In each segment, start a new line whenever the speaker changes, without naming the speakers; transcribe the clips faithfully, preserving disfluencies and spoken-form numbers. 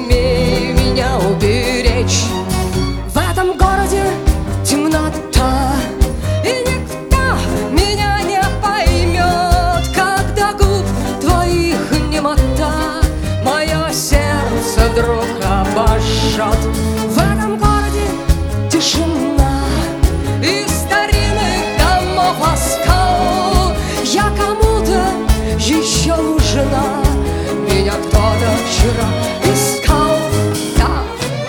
смей меня уберечь. В этом городе темнота, и никто меня не поймет, когда губ твоих немота мое сердце вдруг обожжет. В этом городе тишина и старинных домов оскал. Я кому-то еще нужна, меня кто-то вчера искал. Да.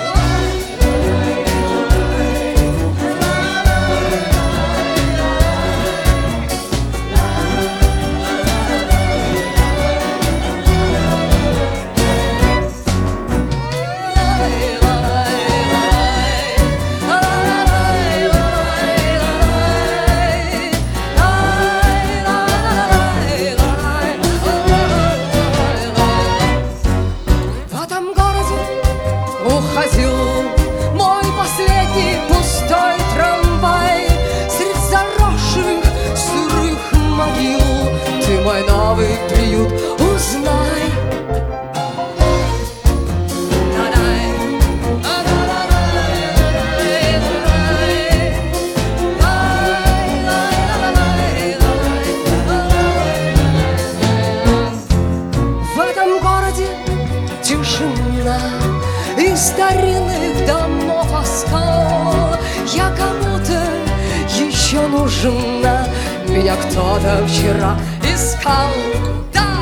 Уходил мой последний пустой трамвай средь заросших сырых могил. Ты мой новый приют, узнай. В этом городе тишина и старинных домов оскал. Я кому-то еще нужна, меня кто-то вчера искал. Да!